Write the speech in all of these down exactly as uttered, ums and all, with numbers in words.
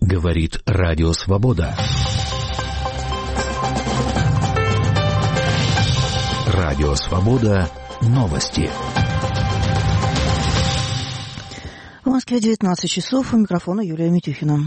Говорит Радио Свобода. Радио Свобода. Новости. В Москве девятнадцать часов. У микрофона Юлия Митюхина.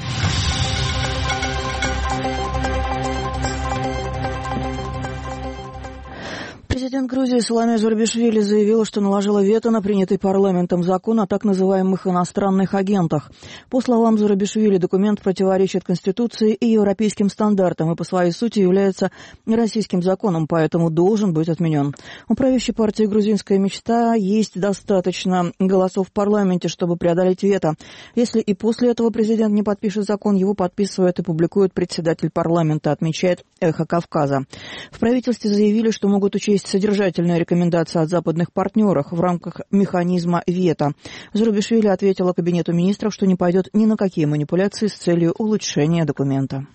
Президент Грузии Саломе Зурабишвили заявила, что наложила вето на принятый парламентом закон о так называемых иностранных агентах. По словам Зурабишвили, документ противоречит Конституции и европейским стандартам и по своей сути является российским законом, поэтому должен быть отменен. У правящей партии «Грузинская мечта» есть достаточно голосов в парламенте, чтобы преодолеть вето. Если и после этого президент не подпишет закон, его подписывает и публикует председатель парламента, отмечает «Эхо Кавказа». В правительстве заявили, что могут учесть содержательные рекомендации от западных партнеров в рамках механизма вето. Зурабишвили ответила Кабинету министров, что не пойдет ни на какие манипуляции с целью улучшения документа.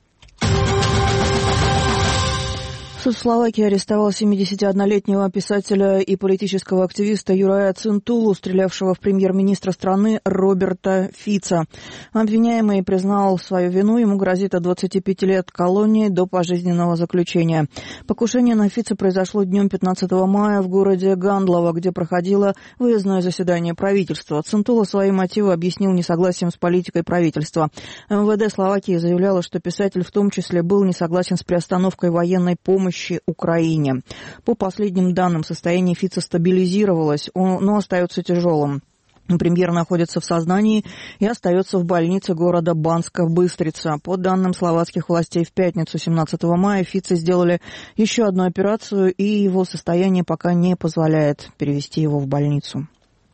Суд Словакии арестовал семидесятиоднолетнего писателя и политического активиста Юрая Цинтулу, стрелявшего в премьер-министра страны Роберта Фица. Обвиняемый признал свою вину, ему грозит от двадцати пяти лет колонии до пожизненного заключения. Покушение на Фица произошло днем пятнадцатого мая в городе Гандлово, где проходило выездное заседание правительства. Цинтула свои мотивы объяснил несогласием с политикой правительства. эм вэ дэ Словакии заявляло, что писатель в том числе был не согласен с приостановкой военной помощи Украине. По последним данным, состояние Фица стабилизировалось, но остается тяжелым. Премьер находится в сознании и остается в больнице города Банска-Быстрица. По данным словацких властей, в пятницу семнадцатого мая Фица сделали еще одну операцию, и его состояние пока не позволяет перевести его в больницу.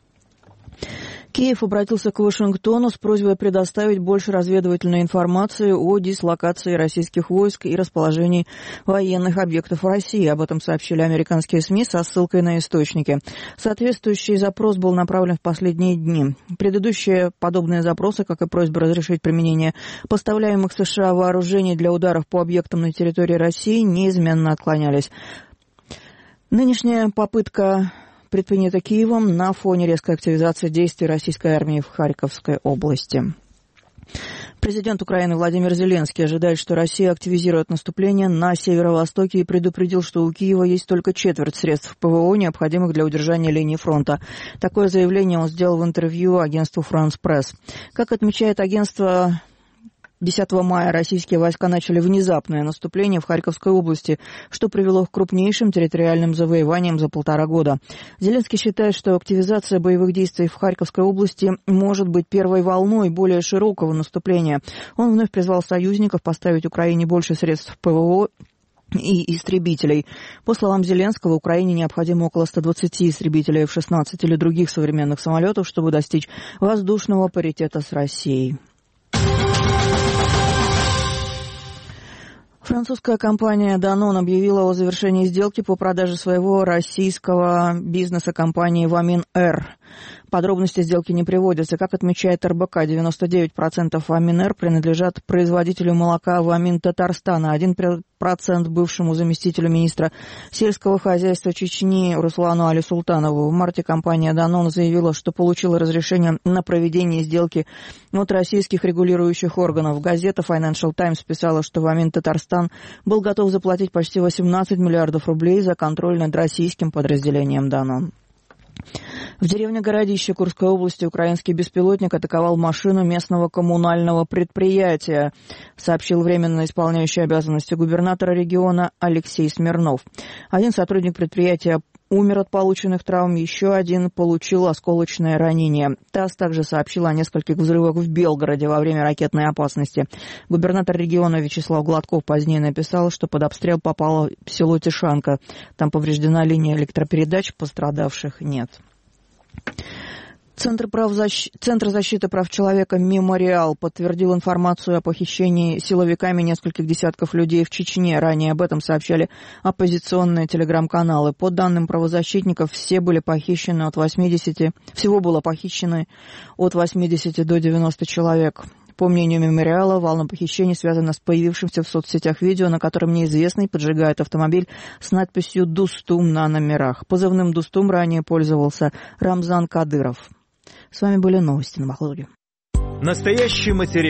Киев обратился к Вашингтону с просьбой предоставить больше разведывательной информации о дислокации российских войск и расположении военных объектов в России. Об этом сообщили американские СМИ со ссылкой на источники. Соответствующий запрос был направлен в последние дни. Предыдущие подобные запросы, как и просьба разрешить применение поставляемых США вооружений для ударов по объектам на территории России, неизменно отклонялись. Нынешняя попытка предпринято Киевом на фоне резкой активизации действий российской армии в Харьковской области. Президент Украины Владимир Зеленский ожидает, что Россия активизирует наступление на северо-востоке и предупредил, что у Киева есть только четверть средств ПВО, необходимых для удержания линии фронта. Такое заявление он сделал в интервью агентству «France Press». Как отмечает агентство, десятого мая российские войска начали внезапное наступление в Харьковской области, что привело к крупнейшим территориальным завоеваниям за полтора года. Зеленский считает, что активизация боевых действий в Харьковской области может быть первой волной более широкого наступления. Он вновь призвал союзников поставить Украине больше средств ПВО и истребителей. По словам Зеленского, Украине необходимо около ста двадцати истребителей эф шестнадцать или других современных самолетов, чтобы достичь воздушного паритета с Россией. Французская компания Danone объявила о завершении сделки по продаже своего российского бизнеса компании Вамин Р. Подробности сделки не приводятся. Как отмечает эр бэ ка, девяносто девять процентов Вамин Р принадлежат производителю молока Вамин Татарстана, один процент бывшему заместителю министра сельского хозяйства Чечни Руслану Али Султанову. В марте компания Danone заявила, что получила разрешение на проведение сделки от российских регулирующих органов. Газета Financial Times писала, что Вамин Татарстан был готов заплатить почти восемнадцать миллиардов рублей за контроль над российским подразделением Danone. В деревне Городище Курской области украинский беспилотник атаковал машину местного коммунального предприятия, сообщил временно исполняющий обязанности губернатора региона Алексей Смирнов. Один сотрудник предприятия умер от полученных травм, еще один получил осколочное ранение. ТАСС также сообщил о нескольких взрывах в Белгороде во время ракетной опасности. Губернатор региона Вячеслав Гладков позднее написал, что под обстрел попало в село Тишанка. Там повреждена линия электропередач, пострадавших нет. Центр, прав защ... Центр защиты прав человека «Мемориал» подтвердил информацию о похищении силовиками нескольких десятков людей в Чечне. Ранее об этом сообщали оппозиционные телеграм-каналы. По данным правозащитников, все были похищены от восьмидесяти... Всего было похищено от восьмидесяти до девяноста человек. По мнению «Мемориала», волна похищений связана с появившимся в соцсетях видео, на котором неизвестный поджигает автомобиль с надписью «Дустум» на номерах. Позывным «Дустум» ранее пользовался Рамзан Кадыров. С вами были новости на Махлуге. Настоящий материал.